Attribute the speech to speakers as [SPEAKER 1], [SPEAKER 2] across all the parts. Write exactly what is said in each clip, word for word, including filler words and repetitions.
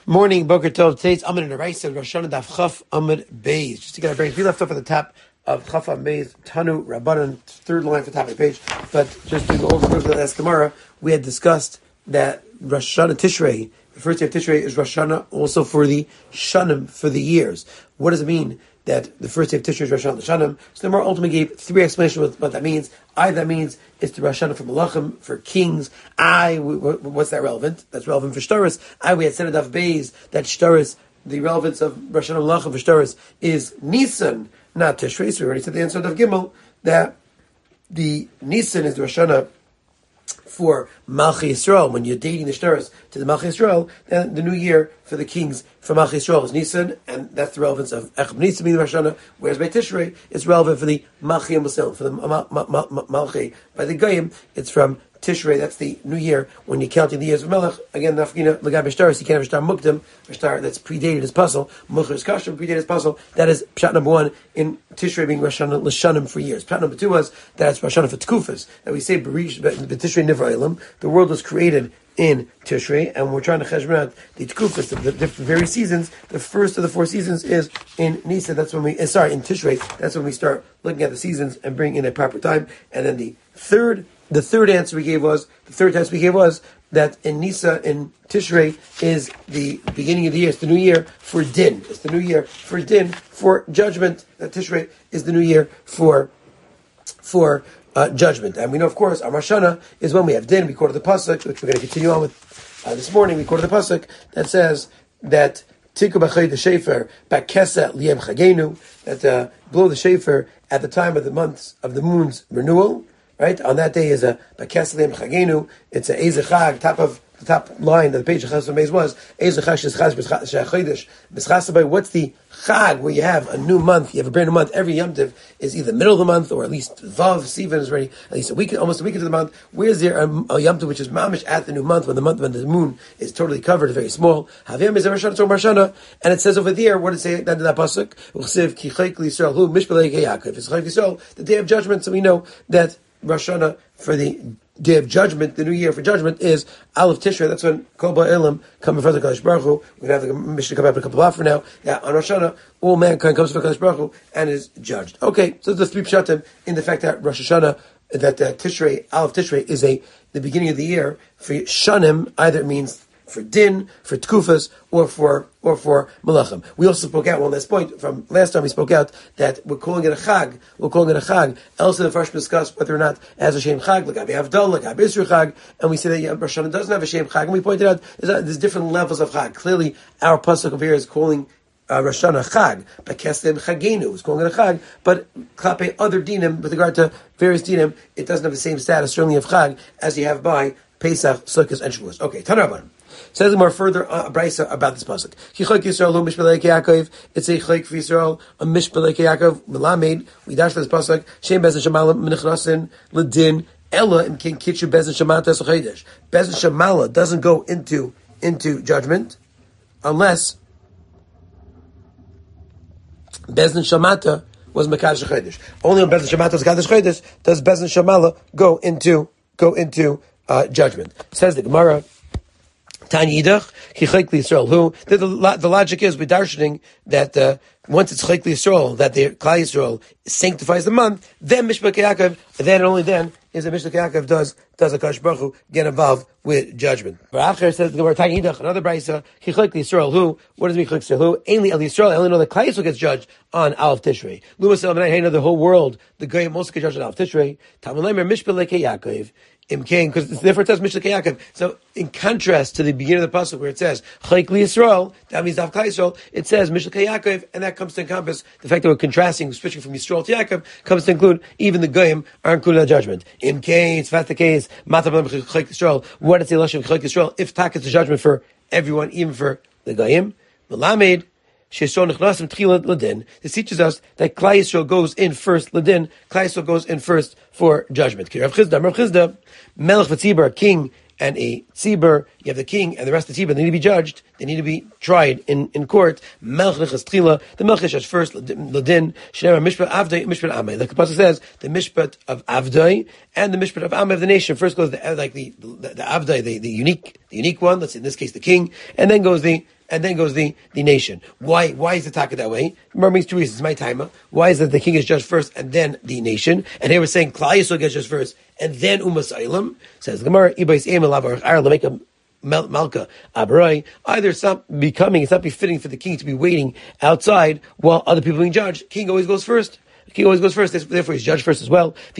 [SPEAKER 1] Morning, Boker Tov. Today's Amud and Araisa, Rosh Hashanah Daf Chaf Amud Beis. Just to get our brains, we left off at the top of Chaf Amud Beis, Tanu Rabbanan, third line from the top of the page. But just to go over quickly the last Gemara, we had discussed that Rosh Hashanah Tishrei, the first day of Tishrei, is Rosh Hashanah also for the Shanim, for the years. What does it mean that the first day of Tishrei is Rosh Hashanah Shanim? So the Gemara ultimately gave three explanations of what that means. Either that means it's the Rosh Hashanah for Malachim, for kings. I, what's that relevant? That's relevant for Shtaris. I, we had said Daf Beis that Shtaris, the relevance of Rosh Hashanah Malachim for Shtaris is Nisan, not Tishrei. So we already said the answer of Daf Gimel that the Nisan is the Rosh Hashanah for Malchi Yisrael. When you're dating the Shtaris to the Malchi Yisrael, then the new year for the kings for Malchi Yisrael is Nisan, and that's the relevance of Echad Nisan being the Rosh Hashanah, whereas by Tishrei, it's relevant for the Malchi and Musil, for the Malchi. By the Goyim, it's from Tishrei, that's the new year, when you're counting the years of Melech. Again, Nafkina, Lagab Shtaris, you can't have a Shtar Mukdim, a Shtar that's predated as puzzle, Mucher is Kashim, predated as puzzle. That is Pshat number one in Tishrei being Rosh Hashanah L'Shanim for years. Pshat number two was that's Rosh Hashanah for Tkufas, that we say B'Rish, B'Tishrei Nivra Elam, the world was created in Tishrei, and we're trying to cheshbon out the Tkufas, the, the different various seasons. The first of the four seasons is in Nisan, that's when we, uh, sorry, in Tishrei, that's when we start looking at the seasons and bring in a proper time. And then the third The third answer we gave was, the third answer we gave was that in Nisa, in Tishrei, is the beginning of the year, it's the new year for Din. It's the new year for Din, for judgment. That Tishrei is the new year for, for uh, judgment. And we know, of course, our Rosh Hashanah is when we have Din. We quoted the Pasuk, which we're going to continue on with uh, this morning. We quoted the Pasuk that says that Tiku b'chay the Shefer, ba'kesa liyem chagenu, that uh, blow the Shefer at the time of the months of the moon's renewal. Right? On that day is a Bakeslim Chagenu, it's a Ezechag, top of the top line of the page of Chasam Beis was Ezechag Shechaz B'Chodesh B'Schasabay. What's the Chag where you have a new month, you have a brand new month, every Yom Tov is either middle of the month or at least Vav, Sivan is already at least a week, almost a week into the month. Where's there a, a Yom Tov which is mamish at the new month when the month when the moon is totally covered, very small? Havim is a Rosh Hashanah, and it says over there, what does it say at the end of that pasuk? Uchsev Ki Chayk L'Yisrael Hu Mishpelei Yaakov. It's Chayk L'Yisrael, the day of judgment. So we know that Rosh Hashanah for the day of judgment, the new year for judgment is Aleph Tishrei. That's when Kol Ba'elam come in front of Kadosh Baruch Hu. We're going to have the Mishnah come up in a couple of hours from now. Yeah, on Rosh Hashanah, all mankind comes to Kadosh Baruch Hu and is judged. Okay, so there's three pshatim in the fact that Rosh Hashanah, that uh, Tishrei, Aleph Tishrei is a the beginning of the year for Shanim. Either it means for Din, for Tkufas, or for or for Malachim. We also spoke out, one last point, from last time we spoke out, that we're calling it a Chag, we're calling it a Chag. Else the first discussed whether or not it has a Shem Chag, like Abi Havdal, like Abi Isra Chag, and we say that yeah, Rosh Hashanah doesn't have a Shem Chag, and we pointed out there's, there's different levels of Chag. Clearly, our pasuk over here is calling uh, Rosh Hashanah Chag, but Kesem Chagenu is calling it a Chag, but Klape other dinim, with regard to various dinim, it doesn't have the same status, certainly of Chag, as you have by Pesach, Sukkot, and Shavuos. Okay, Tanarabban. Says more further uh, brisa about this pasuk. Chayk Yisrael hu mishpelei Yaakov. It's a chayk for Yisrael, a mishpelei Yaakov. Melamed. We dash for this pasuk. Shem bezen shemala minichrasin ledin ella im king kitchu bezen shemata sochedesh. Bezen shemala doesn't go into into judgment unless bezen shemata was mekadosh chodesh. Only when bezen shemata was mekadosh chodesh does bezen shemala go into go into uh, judgment. Says the Gemara. Tanya Yidach, Ki Chayk L'Yisrael. Who the, the, the logic is we're darshaning that uh, once it's Chayk L'Yisrael, that the Klal Yisrael sanctifies the month, then Mishpah Yaakov, then and only then is that Mishpah Yaakov does does a Kadosh Baruch Hu get involved with judgment. Baracher says the word Tanya Yidach, another brayso, Ki Chayk L'Yisrael. Who? What does it mean Chayk L'Yisrael? Who? Ainly El Yisrael. I only know that Klal Yisrael gets judged on Aleph Tishrei. Lumas El Menai, I know the whole world, the Goyim also get judged on Aleph Tishrei. Tamaleimer Mishpah Yaakov. Because it's therefore it says Mishpah Yaakov. So in contrast to the beginning of the pasuk where it says Chayk Yisrael, that means Daf Klal Yisrael, it says Mishpah Yaakov, and that comes to encompass the fact that we're contrasting, switching from Yisrael to Yaakov, comes to include even the Goyim are included in the judgment. In case, if that's the case, Matabam Chayk Yisrael, what is the election of Chayk Yisrael? If Tak is the judgment for everyone, even for the Goyim, Melamed. This teaches us that Klal Yisrael goes in first, Ladin, Klal Yisrael goes in first for judgment. Rav Chizda, Rav Chizda, Melech v'tzibur, a king and a tzibur, you have the king and the rest of the tzibur, they need to be judged, they need to be tried in, in court. Melech nechas tchila, the Melech is first, Ladin, Shnei Mishpat Avdai, Mishpat Amai. Like the pasuk says, the Mishpat of Avdai and the Mishpat of Amai of the nation. First goes the, like the, the, the Avdai, the, the unique, the unique one, let's say in this case the king, and then goes the and then goes the, the nation. Why why is the taka that way? Remember, means two reasons. My timer. Why is it the king is judged first and then the nation? And here we're saying Klal Yisrael gets judged first and then Umas Eilam. Says the Gemara, Ibais Eim Elav Arla make a Malka Abarai. Either it's not becoming, it's not befitting for the king to be waiting outside while other people are being judged. King always goes first. The king always goes first, therefore he's judged first as well. The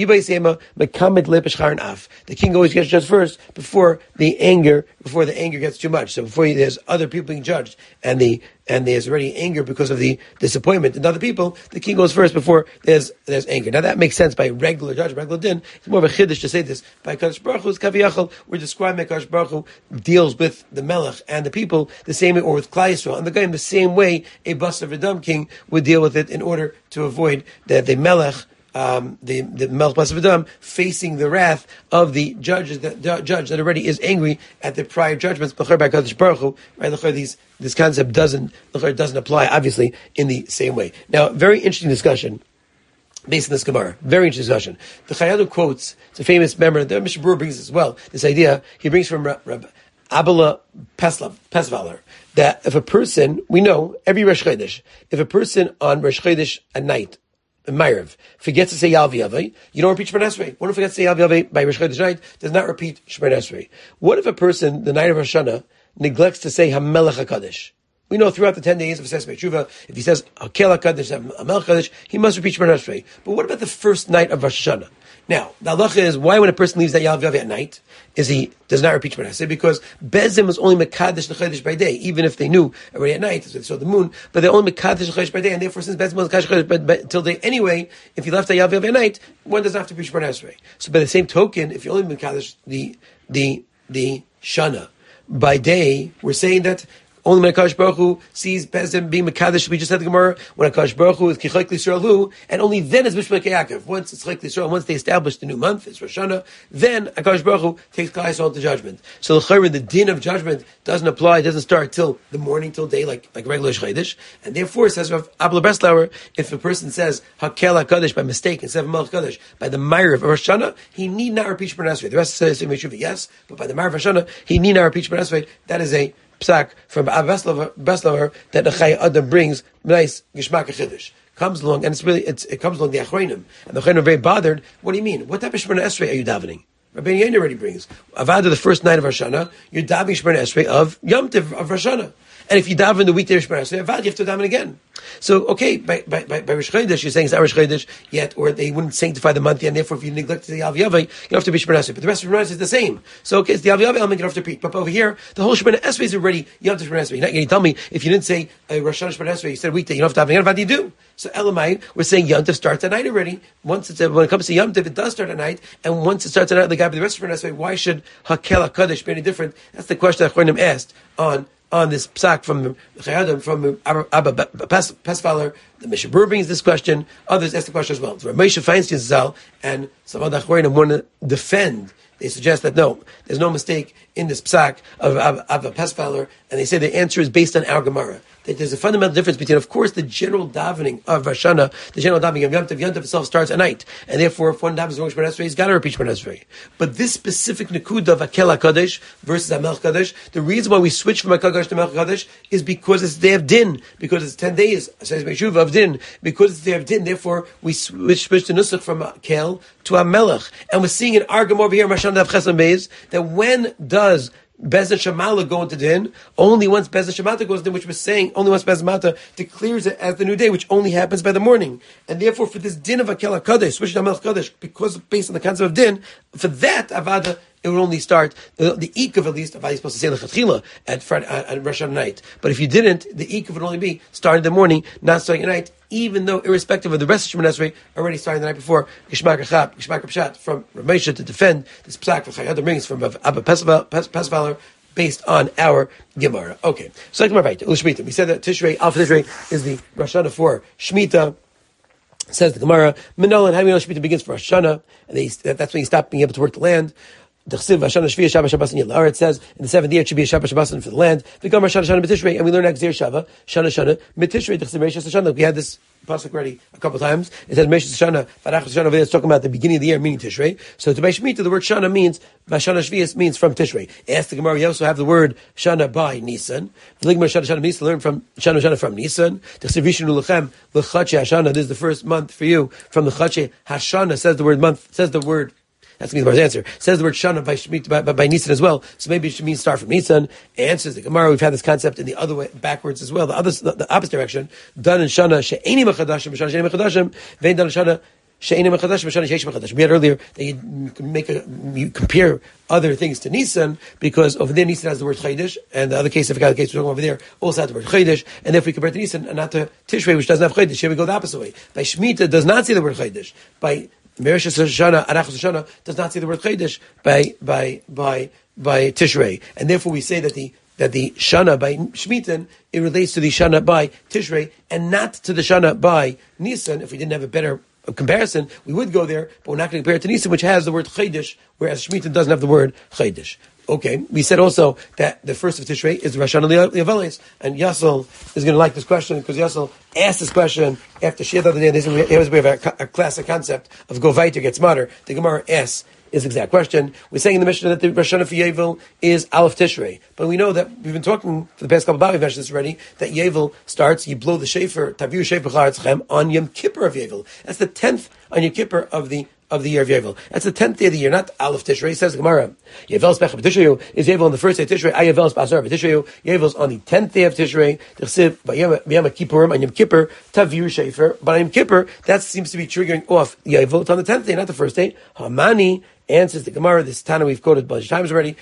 [SPEAKER 1] king always gets judged first before the anger, before the anger gets too much. So before there's other people being judged, and the and there's already anger because of the disappointment in other people, the king goes first before there's there's anger. Now that makes sense by regular judge, regular din. It's more of a chiddush to say this. By Kadosh Baruch Hu's Kaviyachal, we're describing that Kadosh Baruch Hu deals with the Melech and the people the same way, or with Klal Yisrael and the guy in the same way a Basar V'Dam king would deal with it in order to avoid that the Melech, um, the the Melech Basar V'Dam, facing the wrath of the judges, that the judge that already is angry at the prior judgments. By Kadosh Baruch Hu, right? These this concept doesn't doesn't apply obviously in the same way. Now, very interesting discussion based on this Gemara. Very interesting discussion. The Chayadu quotes, it's a famous member, the Mishnah Berurah brings as well, this idea, he brings from Rabbi Abela Pesvaler, that if a person, we know, every Rosh Chodesh, if a person on Rosh Chodesh at night, Ma'ariv, forgets to say Yal V'Yavei, you don't repeat Shemona Esrei. One who forgets to say Yal V'Yavei by Rosh Chodesh night does not repeat Shemona Esrei. What if a person, the night of Rosh Hashanah, neglects to say HaMelech HaKadosh? We know throughout the ten days of Sesame Tshuva, if he says Hakel HaKadosh, HaMelech HaKadosh, he must repeat Shemona Esrei. But what about the first night of Rosh Hashanah? Now, the halacha is, why when a person leaves that Yal V'Yavei at night, is he does not repeat Shemona Esrei? Because Bezim was only Mekadesh L'Chodesh by day, even if they knew already at night, so they saw the moon, but they're only Mekadesh L'Chodesh by day, and therefore since Bezim was Mekadesh L'Chodesh until day anyway, if he left that Yal V'Yavei at night, one doesn't have to repeat Shemona Esrei. So by the same token, if you only Mekadesh the, the, the Shana by day, we're saying that only when HaKadosh Baruch Hu sees Bezim being Mekadesh, we just said the Gemara, when HaKadosh Baruch Hu is Kichayk L'Yisraelu, and only then is Mishpah Yaakov. Once it's Chayk L'Yisrael, once they establish the new month, it's Rosh Hashanah, then HaKadosh Baruch Hu takes Klal Yisrael to judgment. So the the din of judgment doesn't apply, it doesn't start till the morning, till day, like, like regular Chodesh. And therefore, it says Rav Abel Breslauer, if a person says Hakel HaKadosh by mistake instead of Melech HaKadosh, by the Ma'ariv of Rosh Hashanah, he need not repeat Shemona Esrei. The rest says yes, but by the Ma'ariv of Rosh Hashanah, he need not repeat Shemona Esrei. That is a psak from Abba Breslauer that the Chai Adam brings nice Gishmak Chiddush. Comes along, and it's really, it's, it comes along the Achronim. And the Achronim are very bothered. What do you mean? What type of Shemona Esrei are you davening? Rabbi Yain already brings. Avada, the first night of Rosh Hashanah, you're davening Shemona Esrei of Yom Tov of Rosh Hashanah. And if you daven the weekday of Shemona Esrei, Avad, you have to daven again. So, okay, by, by, by, by Rosh Chodesh, you're saying it's not Rosh Chodesh yet, or they wouldn't sanctify the month yet, and therefore if you neglect the Yal V'Yavei, you don't have to be Shemona Esrei. But the rest of Shemona Esrei is the same. So, okay, it's the Yal V'Yavei element you don't have to repeat. But over here, the whole Shemona Esrei is already Yom Tov Shemona Esrei. You're not going to tell me, if you didn't say uh, Rosh Hashanah Shemona Esrei, you said weekday, you don't have to daven again. What do you do? So, Elamai, we're saying Yom Tov starts at night already. Once it's, uh, when it comes to Yom Tov, it does start at night, and once it starts at night, the guy, but the rest of Shemona Esrei, why should Hakel HaKadosh be any different? That's the question that Chronim asked on on this psak from Chayadim, from Abba Pesvaler. The Mishnah Berurah brings this question. Others ask the question as well. So Moshe Feinstein Zal and some other Achronim want to defend. They suggest that no, there's no mistake in this psak of Abba Pesvaler, and they say the answer is based on our Gemara. That there's a fundamental difference between, of course, the general davening of Rosh Hashanah, the general davening of Yom Tov. Yom Tov itself starts at night, and therefore, if one davens Shemona Esrei, he's got to repeat Shemona Esrei. But this specific nekuda of Hakel HaKadosh versus HaMelech HaKadosh, the reason why we switch from HaKadosh to Melech HaKadosh is because it's the day of Din, because it's ten days, says Meshuva of Din, because it's the day of Din. Therefore, we switch, switch the nusach from Hakel to HaMelech, and we're seeing in our Gemara over here, Mashal Dav Chesam Beis, that when does Bezin Shemala go into Din? Only once Bezin Shemata goes into Din, which we're saying, only once Bezin Shemata declares it as the new day, which only happens by the morning. And therefore, for this Din of Hakel HaKadosh, switch to HaMelech HaKadosh, because based on the concept of Din, for that Avada, it would only start, the, the Ikav at least, Avada is supposed to say L'chatchila at Friday, at Rosh Hashanah night. But if you didn't, the Ikav would only be starting in the morning, not starting at night, even though, irrespective of the rest of Shemona Esrei, already starting the night before, Gishmak Achab, Gishmak Pshat, from Ramesha to defend this psak for Chayadim brings from Abba Pesvaler, based on our Gemara. Okay, so like Gemara, Shmita. We said that Tishrei, Alpha Tishrei, is the Rosh Hashanah for Shmita. Says the Gemara, Menolan, how do we know Shmita begins for Rosh Hashanah? And they, that's when you stop being able to work the land. It says in the seventh year it should be a Shabbat Shabbasan for the land. And we learn Xer Shava, Shana Shana, Mitishrei. We had this pasuk already a couple of times. It says Meshach Shana, Farach Shana over there. It's talking about the beginning of the year, meaning Tishrei. So to Shemitah, the word Shana means Vashana Shvius means from Tishrei. Ask the Gemara. We also have the word Shana by Nisan. The Gemara Shana Shana means to learn from Shana Shana from Nisan. This is the first month for you from the Chache Hashana. Says the word month. Says the word. That's the Gemara's answer. Says the word Shana by, by, by, by Nisan as well. So maybe it should mean start from Nisan. Answers the Gemara. We've had this concept in the other way, backwards as well. The other, the, the opposite direction. Done in Shana she'eni mechadashim, Shana she'eni mechadashim. Vein done in Shana she'eni mechadashim, Shana she'esh mechadashim. We had earlier that you can make a, you compare other things to Nisan because over there Nisan has the word Chaydish, and the other case, I forgot the case we're talking over there, also has the word Chaydish, and if we compare it to Nisan and not to Tishrei, which doesn't have Chaydish, here we go the opposite way. By Shemitah does not say the word Chaydish. By Mereshus Shana, Arachos Shana does not say the word Chaydish by by by by Tishrei, and therefore we say that the that the Shana by Shemitah it relates to the Shana by Tishrei and not to the Shana by Nisan. If we didn't have a better comparison, we would go there, but we're not going to compare it to Nisan, which has the word Chaydish, whereas Shemitah doesn't have the word Chaydish. Okay, we said also that the first of Tishrei is Rosh Hashanah Liavalis, and Yassel is going to like this question because Yassel asked this question after Shia the other day. This we have a, a classic concept of go weiter gets smarter. The Gemara asks is the exact question. We're saying in the Mishnah that the Rosh Hashanah for Yovel is Aleph Tishrei, but we know that we've been talking for the past couple of we've mentioned this already. That Yovel starts, you blow the shofar, Taviu Shofar Charatzchem on Yom Kippur of Yovel. That's the tenth on Yom Kippur of the of the year of Yovel. That's the tenth day of the year, not Aleph Tishrei. Says the Gemara, Yovel's Pechah B'Tishrei is Yovel on the first day of Tishrei. Ay Yovel's B'Asar B'Tishrei. Yovel's on the tenth day of Tishrei. T'chsiv B'Yom Kippurim on Yom Kippur Taviu Shofar. But on Yom Kippur, that seems to be triggering off Yovel. It's on the tenth day, not the first day. Hamani answers the Gemara. This Tana we've quoted a bunch of times already.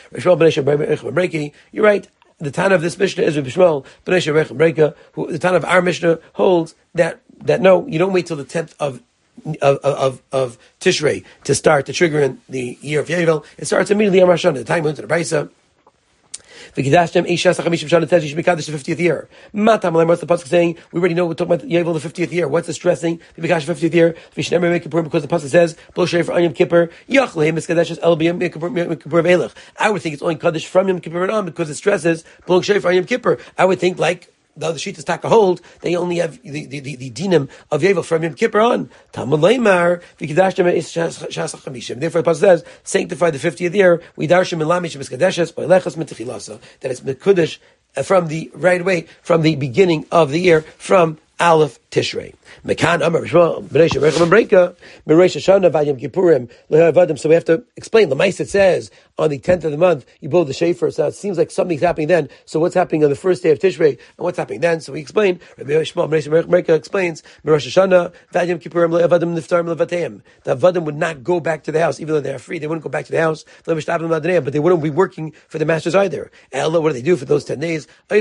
[SPEAKER 1] You're right. The Tana of this Mishnah is Rabbi Shmuel B'nei Shevech Breka, who the Tana of our Mishnah holds that that no, you don't wait till the tenth of Of, of of Tishrei to start to trigger in the year of Yovel. It starts immediately on Rosh Hashanah. The time we went to the Brisa. V'kidashtem Eishas Chamishem Shana says you should be Kaddish the fiftieth year. Matam Alayim, what's the pasuk saying? We already know we're talking about Yovel the fiftieth year. What's the stressing? The Kaddish fiftieth year. V'shnemer Yom Kippur, because the pasuk says Blo Shofar on Yom Kippur. Yachlei Miskadeshes El B'Yom Kippur Ve'elach. I would think it's only Kaddish from Yom Kippur and on because it stresses Blo Shofar on Yom Kippur. I would think like the other sheet is taka hold, they only have the, the, the, the dinim of Yovel from Yom Kippur on. Talmud Leimar, v'kidashtem is shas chamishim. Therefore, the pasuk says, sanctify the fiftieth year, we darshim milamish miskadeshes, b'lechas mitchilasa. That it's mekudesh from the right away, from the beginning of the year, from Aleph Tishrei. Mekan Amar B'Shmuel B'nei Shevech Breka B'Rosh Hashanah V'Yom Kippurim L'Havadim. So we have to explain. The Ma'aser says on the tenth of the month you blow the shofar. So it seems like something's happening then. So what's happening on the first day of Tishrei and what's happening then? So we explain. Rabbi Shmuel B'nei Shevech Breka explains B'Rosh Hashanah V'Yom Kippurim L'Havadim Niftarim L'Vateim. The Avadim would not go back to the house even though they are free. They wouldn't go back to the house. But they wouldn't be working for the masters either. Ella, what do they do for those ten days? They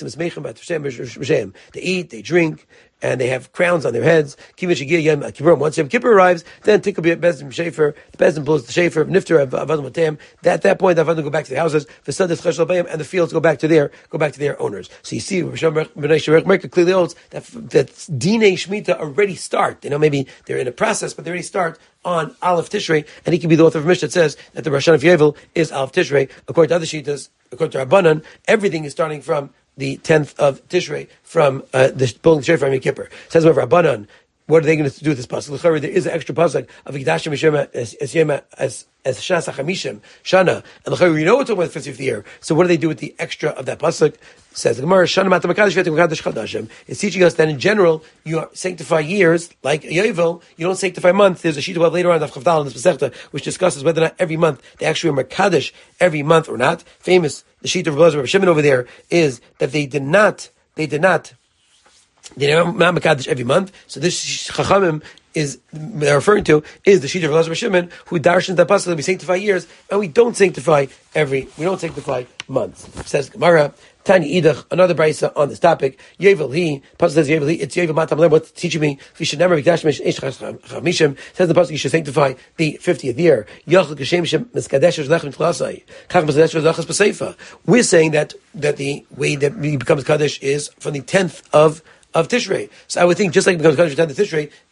[SPEAKER 1] eat, they drink, and they have crowns on their heads. Once Yom Kippur arrives, then Tikka Bezdin Shofar, the Bezdin blows the Shofar, Nifter Avadim Matem. At that point, the Avadim go back to the houses, and the fields go back to their go back to their owners. So you see, B'nai clearly holds that that Dinei Shemitah already start. You know, maybe they're in a process, but they already start on Aleph Tishrei, and he can be the author of a Mishnah that says that the Rosh Hashanah of Yovel is Aleph Tishrei. According to other Shittas, according to Rabbanan, everything is starting from the tenth of Tishrei, from uh, the blowing the shofar from Yom Kippur. Says with Rabbanan, what are they going to do with this pasuk? There is an extra pasuk of Yikdashim Yishema as Yema as as Shas Chamishim Shana, and we know we're talking about the fiftieth year. So what do they do with the extra of that pasuk? Says the Gemara, Shana Matam Makadosh V'Etim Makadosh Chadashim. It's teaching us that in general you sanctify years like Yovel. You don't sanctify months. There's a sheet above later on of Chavdal in this Masechta which discusses whether or not every month they actually are Makadosh every month or not. Famous the sheet of Rabbi Shimon over there is that they did not. They did not. They are not Makadosh every month. So this Chachamim is they're referring to is the sheet of Rabbi Shimon who darshans that pasuk that we sanctify years and we don't sanctify every we don't sanctify months. Says Gemara, Tani Idach, another brisa on this topic. Yovel he pasuk says Yovel he it's Yovel Matam Leim. What's teaching me? We should never Mikdash Eish Chamishim. Says the pasuk you should sanctify the fiftieth year. Yachal Kashem Shem Miskadesh Lechem Tlasai. Kach Miskadesh Lechas B'Seifa. We're saying that that the way that he becomes Kaddish is from the tenth of of Tishrei. So I would think just like it becomes Kaddish for tenth of Tishrei,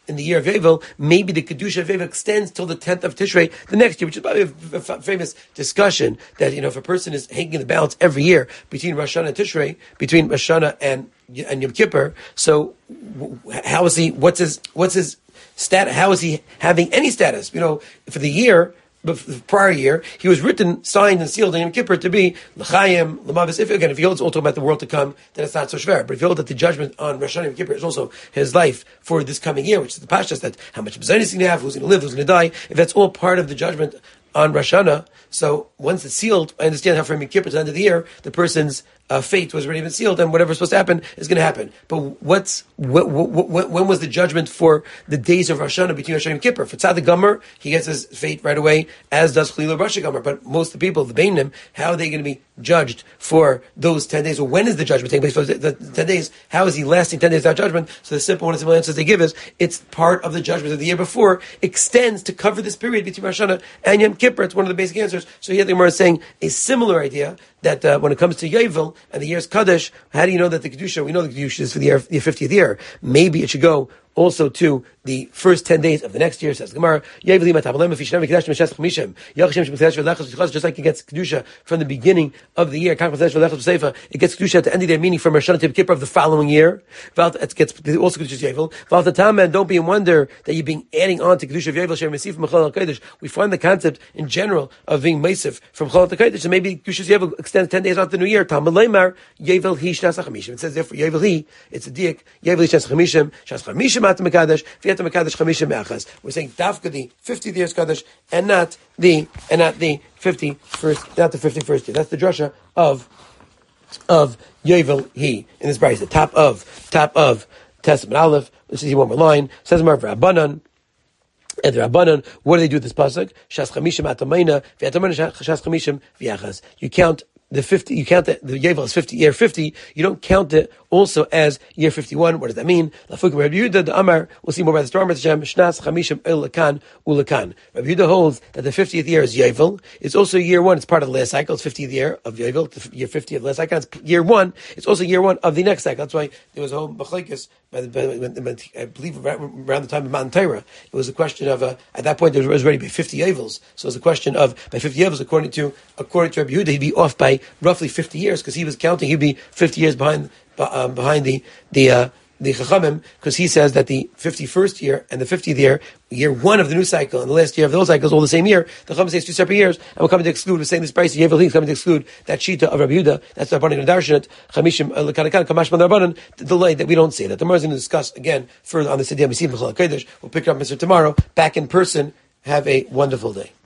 [SPEAKER 1] in the year of Yovel, maybe the Kedusha of Yovel extends till the tenth of Tishrei the next year, which is probably a, a, a famous discussion that, you know, if a person is hanging the balance every year between Rosh Hashanah and Tishrei, between Rosh Hashanah and, and Yom Kippur, so how is he, what's his, what's his status, how is he having any status? You know, for the year, the prior year, he was written, signed, and sealed in Yom Kippur to be L'chaim, L'mavis. If again, if he holds all talking about the world to come, then it's not so shver. But if you hold that the judgment on Rosh Hashanah Yom Kippur is also his life for this coming year, which is the pashas, that how much b'zayin he's going to have, who's going to live, who's going to die. If that's all part of the judgment on Rosh Hashanah, so once it's sealed, I understand how from Yom Kippur to the end of the year, the person's uh, fate was already been sealed, and whatever's supposed to happen is going to happen. But what's what, what, what, when was the judgment for the days of Rosh Hashanah between Rosh Hashanah and Yom Kippur? For Tzaddik Gomer, he gets his fate right away, as does Chalil Rosh Gomer. But most of the people, the Beinim, how are they going to be judged for those ten days? Or when is the judgment taking place for the, the ten days? How is he lasting ten days without judgment? So the simple one, the simple answers they give is, it's part of the judgment of the year before, extends to cover this period between Rosh Hashanah and Yom Kippur. It's one of the basic answers. So here the Gemara is saying a similar idea, that uh, when it comes to Yovel and the year's Kaddish, how do you know that the Kedusha, we know the Kedusha is for the year, the fiftieth year. Maybe it should go also to the first ten days of the next year, says the Gemara. Just like it gets Kedusha from the beginning of the year, it gets Kedusha at the end of the year, meaning from Rosh Hashanah to Kippur of the following year. It gets also Kedusha Yovel. And don't be in wonder that you're being adding on to Kedusha of Yovel. We find the concept in general of being Meisif from Chol HaKodesh, and maybe Kedusha Yovel extends ten days on to the new year. Talmud Leimar, Yovel Hi Shnas HaChamishim. It says therefore Yovel Hi, it's a diak, Yovel Hi Shnas HaChamishim, Shnas HaChamishim Atam Mekadesh, V'yatam Mekadesh Chamishim Me'achas. We're saying Dafka the fiftieth year's Kaddish, and not the, and not the fifty-first, not the fifty-first year. That's the drasha of, of Yovel Hi, in this brayz, the top of, top of Testament Aleph. This is one more line. Says Mar V'Rabbanan, and the Rabbanan, what do they do with this pasuk? Shas chamishim atamayna, v'atamayna shas chamishim v'yachas. You count the fifty, you count the, the Yovel is fifty, year fifty, you don't count it also as year fifty-one. What does that mean? Lafukim Rabbi Yehuda, the Amar, we'll see more about the story, Hashem, Shnas chamishim ulakan ulakan. Rabbi Yehuda holds that the fiftieth year is Yovel. It's also year one, it's part of the last cycle, it's fiftieth year of Yovel, the year fifty of the last cycle, it's year one, it's also year one of the next cycle. That's why there was a whole machlekes, by the, by the, by the, I believe around the time of Mount Torah, it was a question of, uh, at that point there was already by fifty Yovels, so it was a question of, by fifty Yovels, according to, according to Rabbi Yehuda, he'd be off by roughly fifty years, because he was counting, he'd be fifty years behind, um, behind the, the, uh, the Chachamim, because he says that the fifty-first year and the fiftieth year, year one of the new cycle, and the last year of those cycles, all the same year, the Chachamim says two separate years, and we're coming to exclude, we're saying this price, Yovel Hi is coming to exclude that Shita of Rabbi Yehuda, that's the Rabbanan Darshanat, Chamishim, Lekanakan, Kamash Man Rabbanan, the delay that we don't say that. The Gemara is going to discuss again further on this idea, we see in Chol HaKodesh. We'll pick it up, Mister tomorrow, back in person. Have a wonderful day.